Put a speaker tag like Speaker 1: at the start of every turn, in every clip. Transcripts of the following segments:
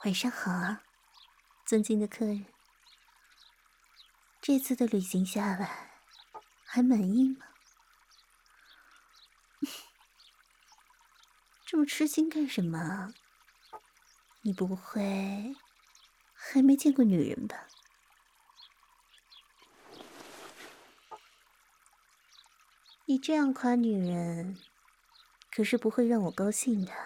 Speaker 1: 晚上好啊，尊敬的客人。这次的旅行下来，还满意吗？这么吃惊干什么啊？你不会还没见过女人吧？你这样夸女人，可是不会让我高兴的。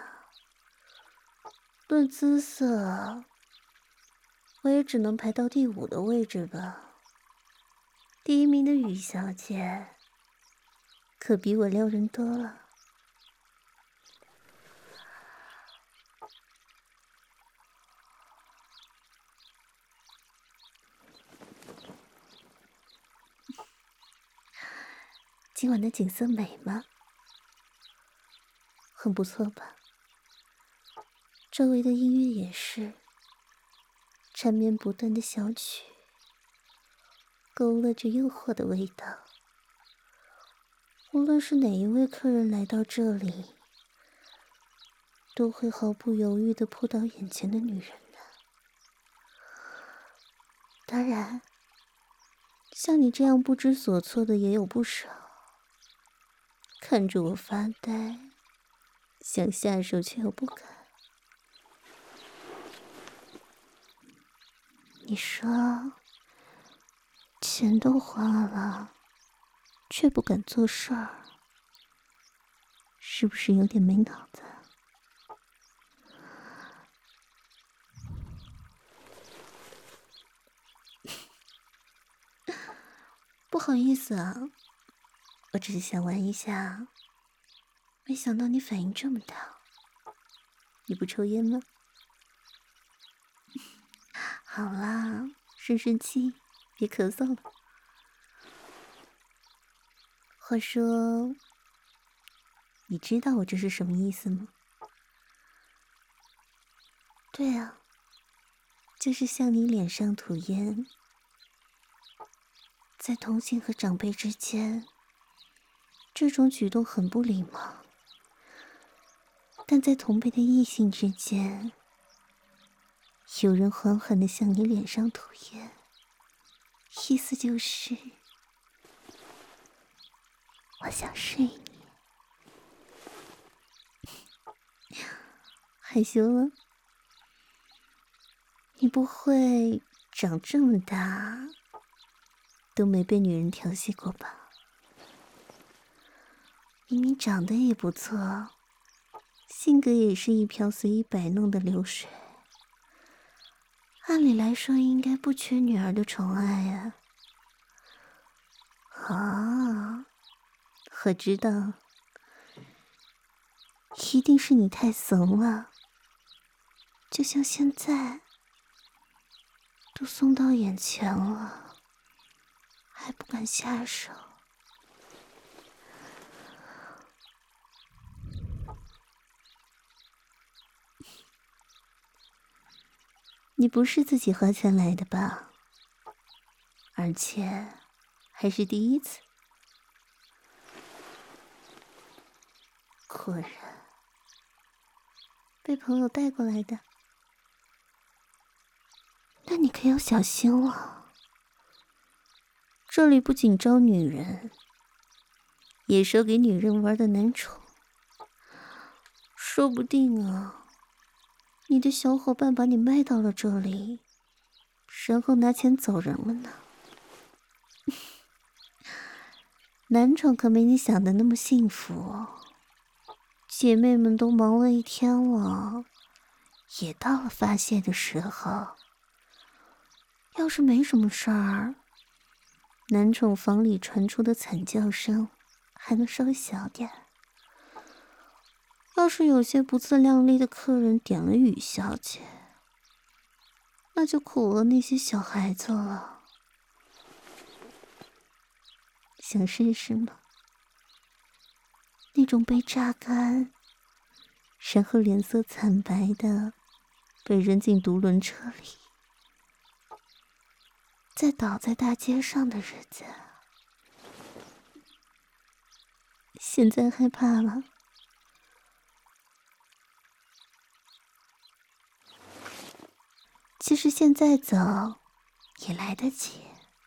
Speaker 1: 论姿色，我也只能排到第5的位置吧。第1名的雨小姐，可比我撩人多了。今晚的景色美吗？很不错吧？周围的音乐也是缠绵不断的小曲，勾勒着诱惑的味道。无论是哪一位客人来到这里，都会毫不犹豫地扑倒眼前的女人呢。当然，像你这样不知所措的也有不少，看着我发呆，想下手却又不敢。你说，钱都花了，却不敢做事儿，是不是有点没脑子？不好意思啊，我只是想玩一下，没想到你反应这么大。你不抽烟吗？好啦，顺顺气，别咳嗽了。话说，你知道我这是什么意思吗？对啊，就是向你脸上涂烟。在同性和长辈之间，这种举动很不礼貌，但在同辈的异性之间，有人缓缓地向你脸上涂烟，意思就是我想睡你。害羞了？你不会长这么大都没被女人调戏过吧？明明长得也不错，性格也是一瓢随意摆弄的流水，按理来说应该不缺女儿的宠爱呀。啊，我知道，一定是你太怂了，就像现在，都送到眼前了，还不敢下手。你不是自己花钱来的吧？而且还是第一次。果然，被朋友带过来的。那你可要小心了，这里不仅招女人，也收给女人玩的男宠。说不定啊，你的小伙伴把你卖到了这里，然后拿钱走人了呢。男宠可没你想的那么幸福哦。姐妹们都忙了一天了，也到了发泄的时候。要是没什么事儿，男宠房里传出的惨叫声还能稍微小点。要是有些不自量力的客人点了雨小姐，那就苦了那些小孩子了。想试试吗？那种被榨干，然后脸色惨白的被扔进独轮车里，再倒在大街上的日子。现在害怕了？ 其实现在走也来得及，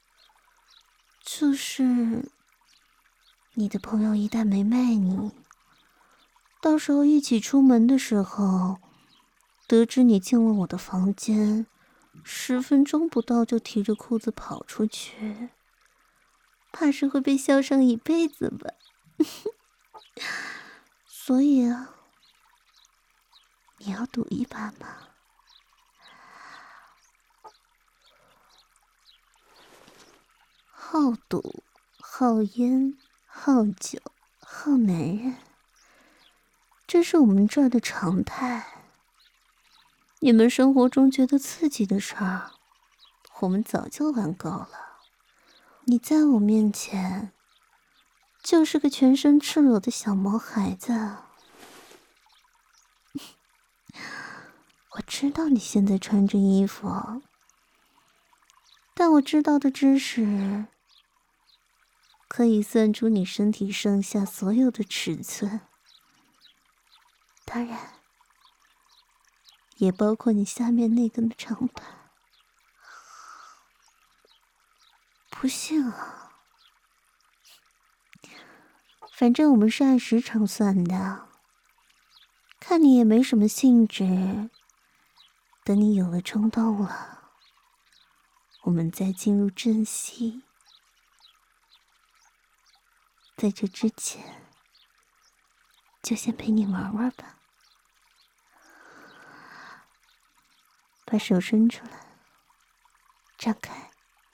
Speaker 1: 就是你的朋友一旦没卖你，到时候一起出门的时候，得知你进了我的房间，10分钟不到就提着裤子跑出去，怕是会被笑上一辈子吧。所以啊，你要赌一把吗？好赌、好烟、好酒、好男人，这是我们这儿的常态。你们生活中觉得刺激的事儿，我们早就玩够了。你在我面前，就是个全身赤裸的小毛孩子。我知道你现在穿着衣服，但我知道的知识，可以算出你身体上下所有的尺寸。当然，也包括你下面那根长短。不信啊，反正我们是按时长算的。看你也没什么兴致，等你有了冲动了，我们再进入正戏。在这之前，就先陪你玩玩吧。把手伸出来，张开，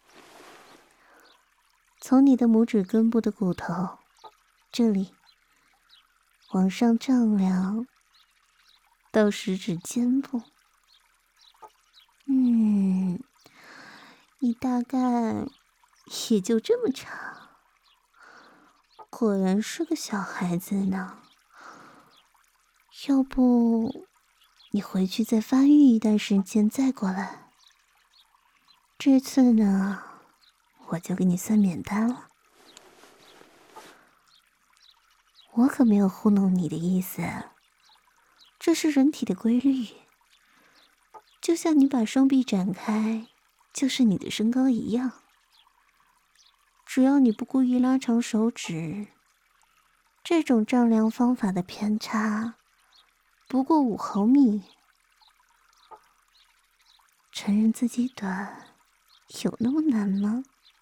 Speaker 1: 从你的拇指根部的骨头这里往上丈量到食指尖部。你大概也就这么长，果然是个小孩子呢。要不你回去再发育一段时间再过来，这次呢，我就给你算免单了。我可没有糊弄你的意思，这是人体的规律。就像你把双臂展开，就是你的身高一样。只要你不故意拉长手指，这种丈量方法的偏差不过5毫米。承认自己短，有那么难吗？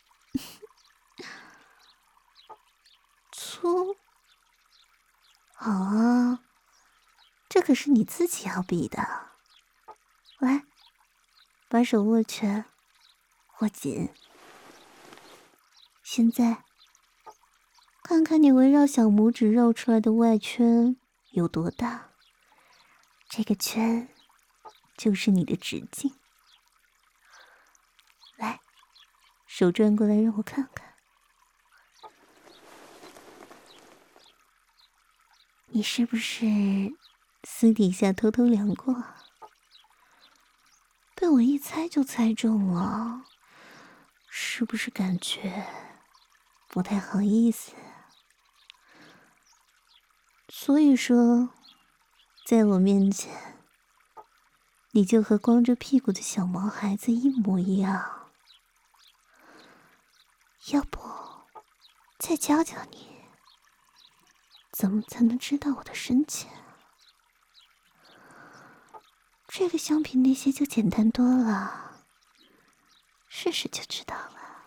Speaker 1: 粗？好啊，这可是你自己要比的。来，把手握拳，握紧。现在，看看你围绕小拇指绕出来的外圈有多大。这个圈，就是你的直径。来，手转过来让我看看。你是不是私底下偷偷量过？被我一猜就猜中了，是不是感觉不太好意思？所以说，在我面前，你就和光着屁股的小毛孩子一模一样。要不，再教教你，怎么才能知道我的深浅？这个相比那些就简单多了，试试就知道了。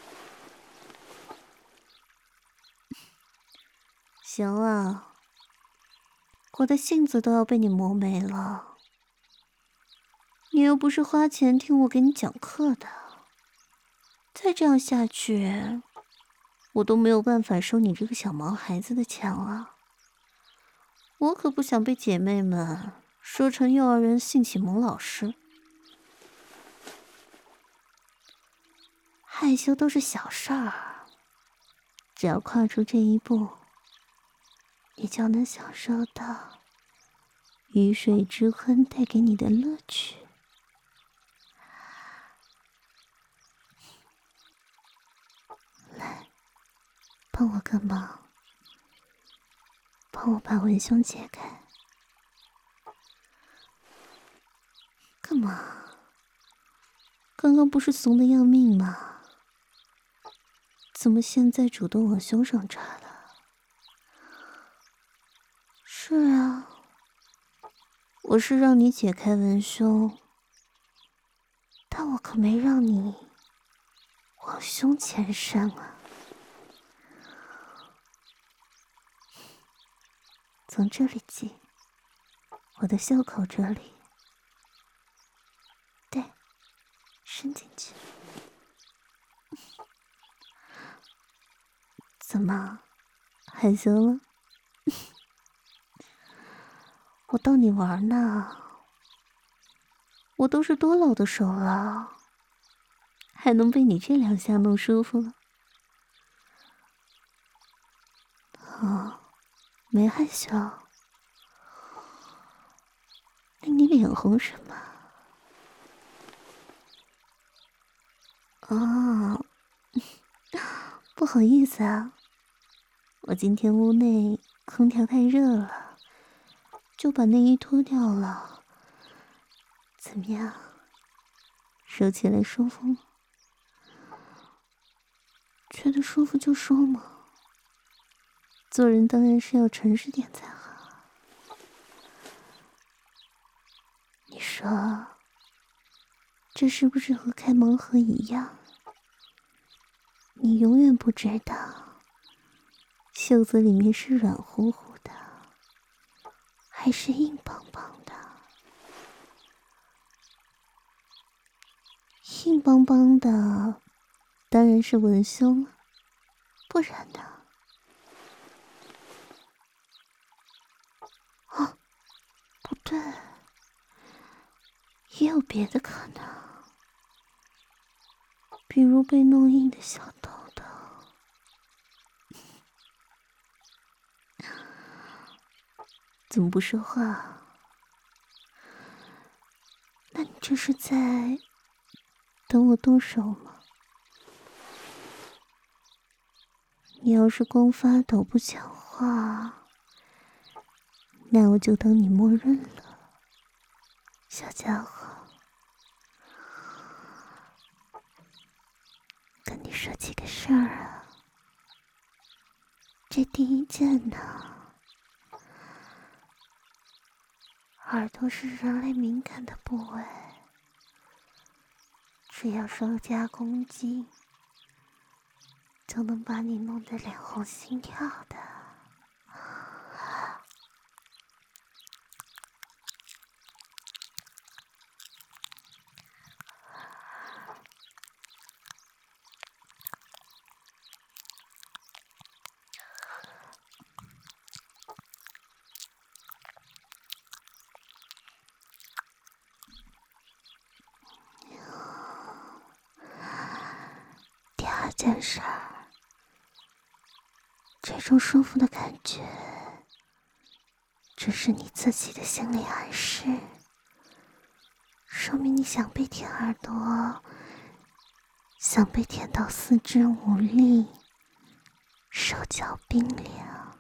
Speaker 1: 行了，我的性子都要被你磨没了，你又不是花钱听我给你讲课的，再这样下去，我都没有办法收你这个小毛孩子的钱了。我可不想被姐妹们说成幼儿园性启蒙老师。害羞都是小事儿，只要跨出这一步，你就能享受到鱼水之欢带给你的乐趣。来，帮我个忙，帮我把文胸解开。干嘛？ 刚刚不是怂得要命吗？怎么现在主动往胸上插了？是啊，我是让你解开文胸，但我可没让你往胸前伸啊。从这里进，我的袖口这里，对，伸进去。怎么，害羞了？我逗你玩呢，我都是多老的手了，还能被你这两下弄舒服了？哦，没害羞。那你脸红什么？哦，不好意思啊，我今天屋内空调太热了，就把内衣脱掉了。怎么样，收起来舒服吗？觉得舒服就说嘛，做人当然是要诚实点才好。你说，这是不是和开盲盒一样？你永远不知道，袖子里面是软乎乎的，还是硬邦邦的？硬邦邦的，当然是文胸了，不然呢？哦，不对，也有别的可能，比如被弄硬的小豆豆。怎么不说话？那你这是在等我动手吗？你要是光发抖不讲话，那我就当你默认了，小家伙。跟你说几个事儿啊。这第一件呢，耳朵是人类敏感的部位，只要稍加攻击，就能把你弄得脸红心跳的。第二件事儿，这种舒服的感觉，只是你自己的心理暗示，说明你想被舔耳朵，想被舔到四肢无力，手脚冰凉。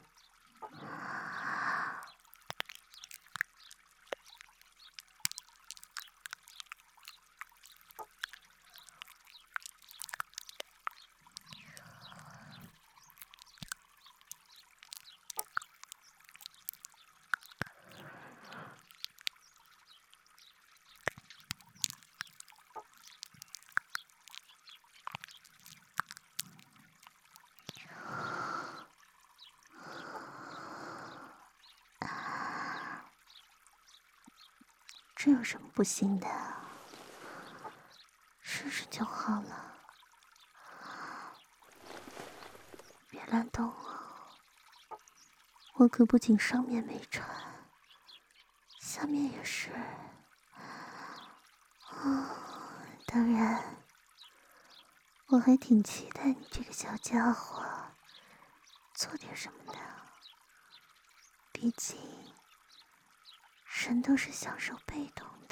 Speaker 1: 这有什么不行的？试试就好了，别乱动哦。我可不仅上面没穿，下面也是。当然，我还挺期待你这个小家伙做点什么的。毕竟，人都是享受被动的。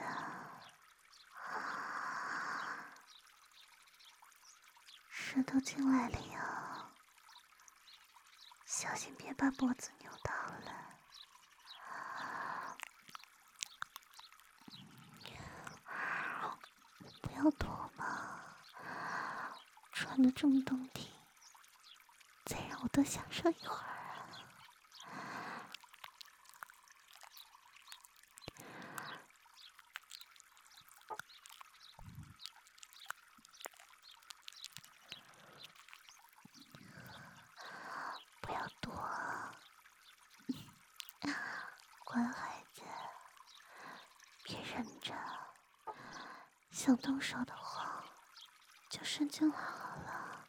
Speaker 1: 舌头进来了哟，小心别把脖子扭到了。不要躲嘛， 唱得这么动听，再让我多享受一会儿啊！不要躲，乖孩子，别忍着，想动手的话就伸进来好了。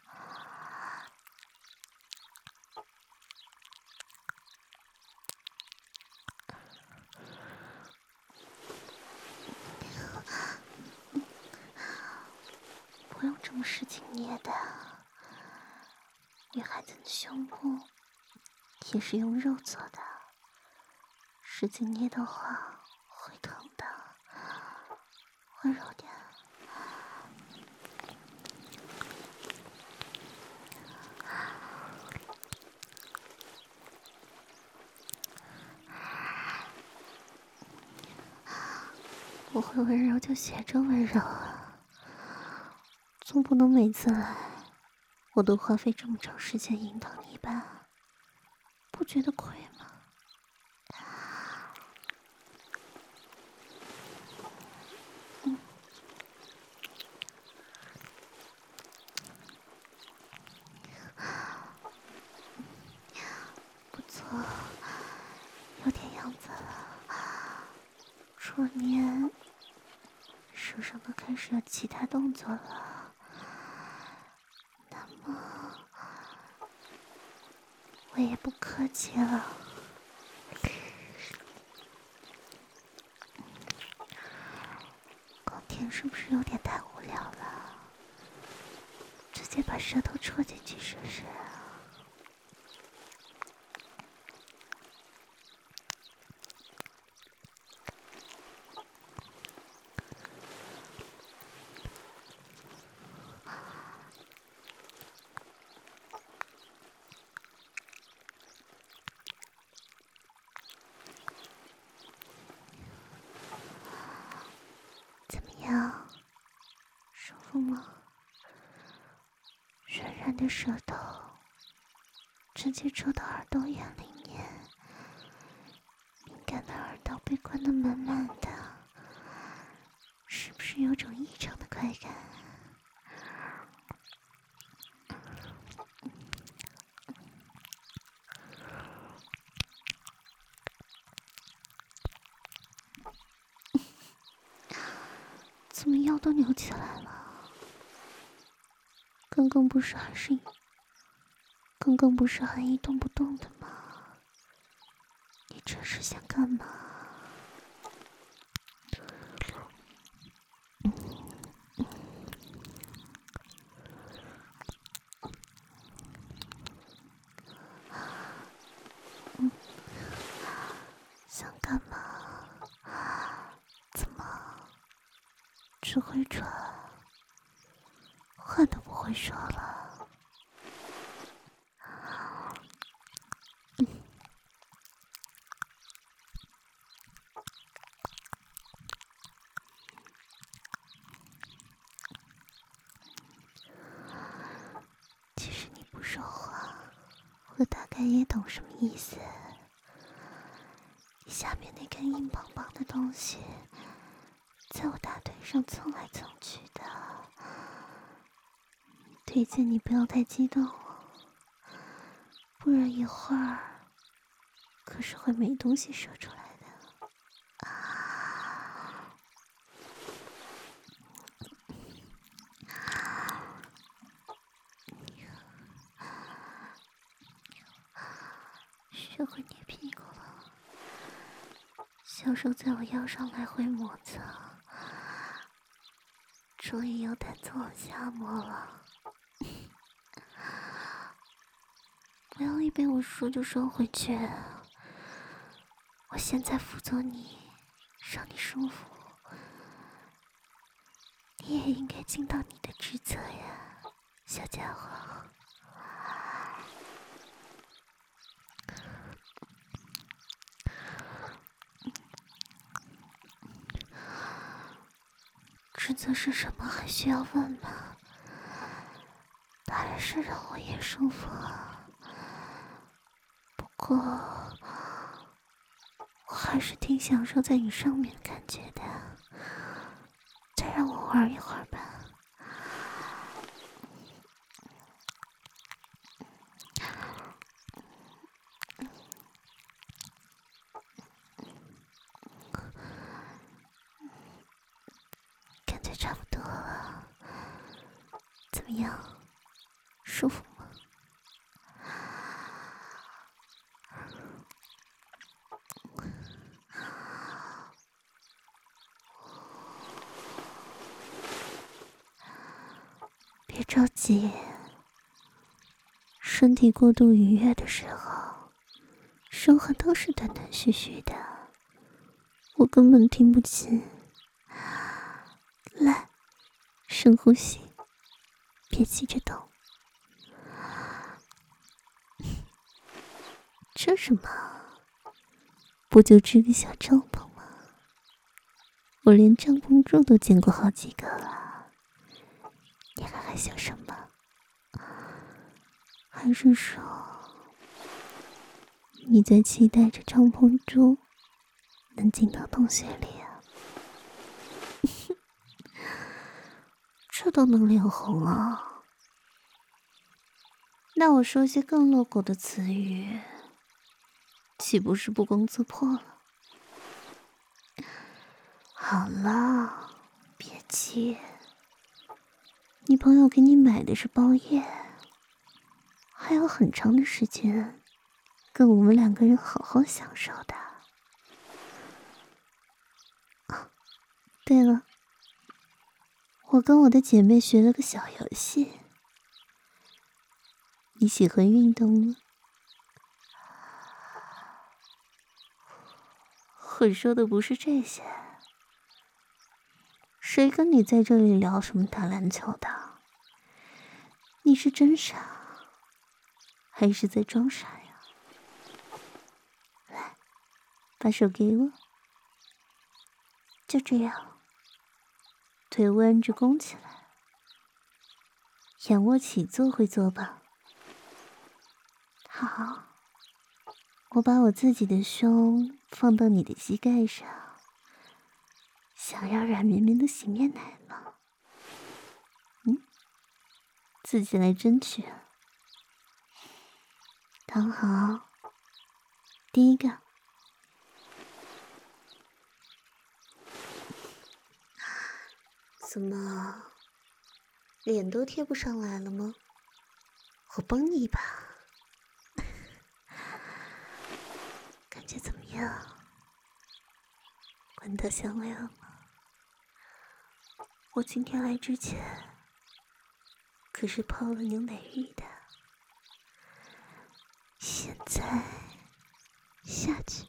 Speaker 1: 不用这么使劲捏的，女孩子的胸部也是用肉做的，使劲捏的话会疼的，温柔点。我会温柔就学着温柔啊，总不能每次来我都花费这么长时间引导你吧，不觉得亏吗？不错，有点样子了。除了捏，手上都开始有其他动作了。那么，我也不客气了。光舔是不是有点太无聊了？直接把舌头戳进去试试。怎么样，舒服吗？软软的舌头直接戳到耳朵眼里面，敏感的耳道被关得满满的，是不是有种异常的快感？怎么腰都扭起来了？刚刚不是还一动不动的吗？你这是想干嘛？想干嘛？怎么只会喘，话都不会说了？其实你不说话，我大概也懂什么意思。你下面那根硬邦邦的东西，在我大腿上蹭来蹭去的。推荐你不要太激动哦，不然一会儿可是会没东西说出来的。学会捏屁股了，小手在我腰上来回摩擦，终于有胆子往下摸了。不要一被我说就收回去，我现在辅佐你，让你舒服，你也应该尽到你的职责呀，小家伙。职责是什么还需要问吗？ 是让我也舒服啊。不过，我还是挺享受在你上面的感觉的。再让我玩一会儿吧。感觉差不多了，怎么样？舒服吗？别着急，身体过度愉悦的时候，说话都是断断续续的，我根本听不清。来，深呼吸，别急着动。这什么？不就支个小帐篷吗？我连帐篷柱都见过好几个了，你还害羞什么？还是说你在期待着帐篷柱能进到洞穴里啊？这都能脸红啊？那我说些更露骨的词语，岂不是不攻自破了？好了，别急。你朋友给你买的是包夜，还有很长的时间跟我们两个人好好享受的。啊，对了，我跟我的姐妹学了个小游戏。你喜欢运动吗？我说的不是这些。谁跟你在这里聊什么打篮球的？你是真傻，还是在装傻呀？来，把手给我。就这样，腿弯着弓起来，仰卧起坐会做吧？好，我把我自己的胸放到你的膝盖上，想要软绵绵的洗面奶吗？自己来争取啊。躺好，第一个。怎么，脸都贴不上来了吗？我帮你一把。感觉怎么样？闻到香味了吗？我今天来之前可是泡了牛奶浴的，现在下去。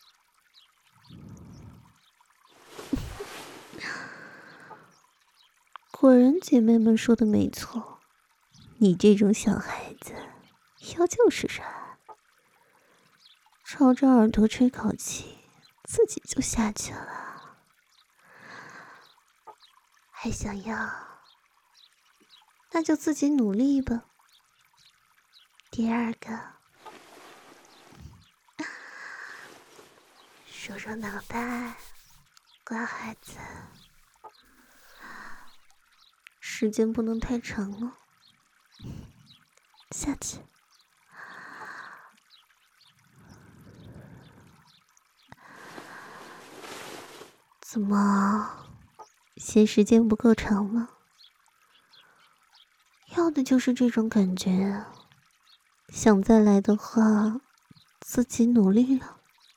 Speaker 1: 果然姐妹们说的没错，你这种小孩子要就是软，朝着耳朵吹口气，自己就下去了。还想要？那就自己努力吧。第二个，揉揉脑袋，乖孩子，时间不能太长哦。下去。怎么，嫌时间不够长吗？要的就是这种感觉啊。想再来的话，自己努力了。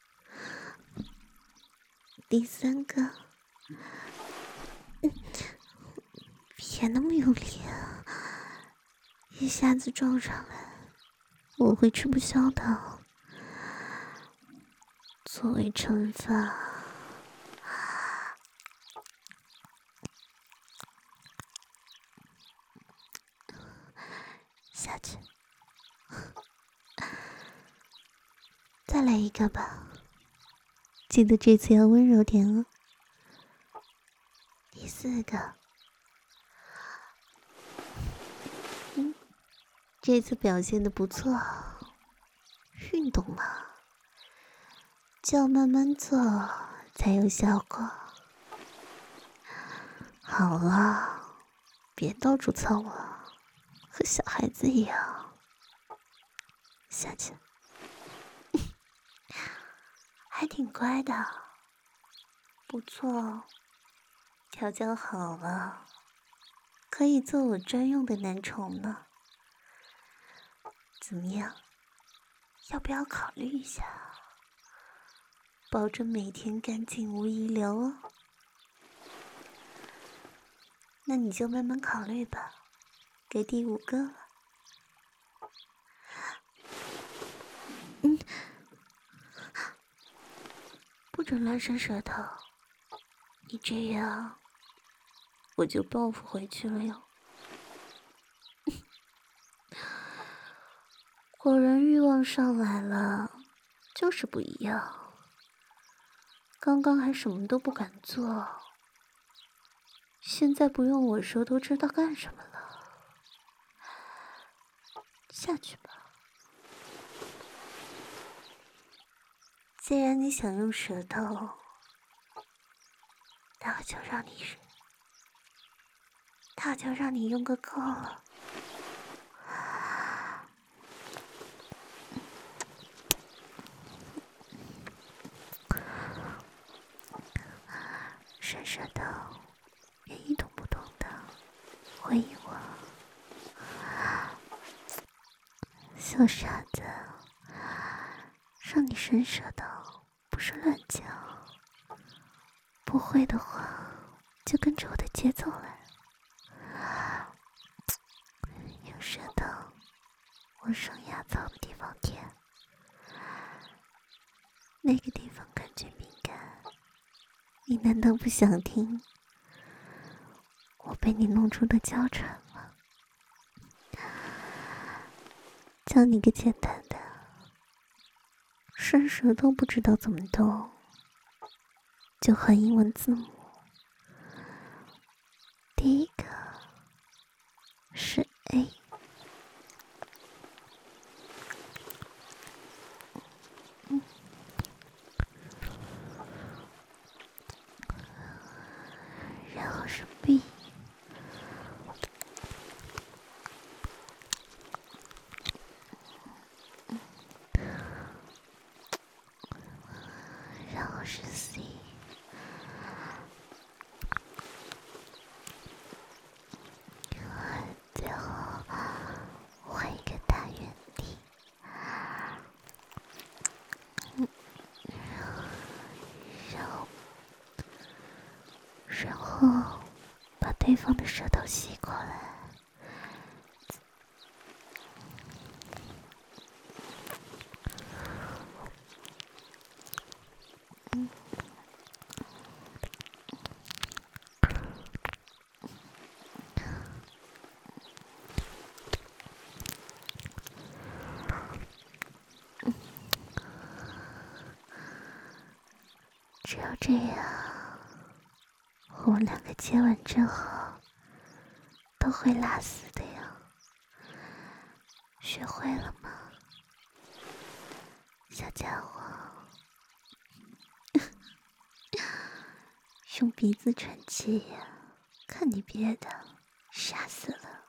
Speaker 1: 第三个，别那么用力啊，一下子撞上来，我会吃不消的。作为惩罚，下去。再来一个吧，记得这次要温柔点哦。第四个， 这次表现得不错，运动嘛，就要慢慢做才有效果。好了，别到处操我，和小孩子一样。下去，还挺乖的，不错，调教好了，可以做我专用的男宠了。怎么样？要不要考虑一下？保证每天干净无遗留哦。那你就慢慢考虑吧，给第5个了。不准乱伸舌头，你这样我就报复回去了哟。果然欲望上来了，就是不一样。刚刚还什么都不敢做，现在不用我说都知道干什么了。下去吧。既然你想用舌头，那我就让你用个够了。伸舌头，别一动不动的回应我。小傻子，让你伸舌头不是乱叫，不会的话就跟着我的节奏来。用舌头往上牙槽的地方舔，那个地方感觉敏感，你难道不想听我被你弄出的娇喘吗？教你个简单的，伸舌头不知道怎么动，就和英文字母。第一个是 A， 然后是 B， 然后是 C， 最后画一个大圆体，然后把对方的舌头吸过来。只有这样，我们2个接吻之后都会拉丝的呀。学会了吗，小家伙？用鼻子喘气呀，看你憋的，傻死了。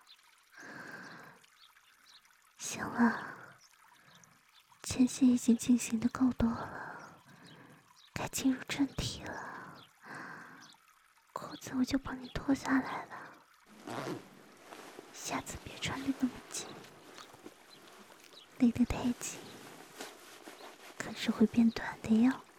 Speaker 1: 行了，前戏已经进行的够多了，该进入正题了。裤子我就帮你脱下来了，下次别穿得那么紧，勒得太紧，可是会变短的哟。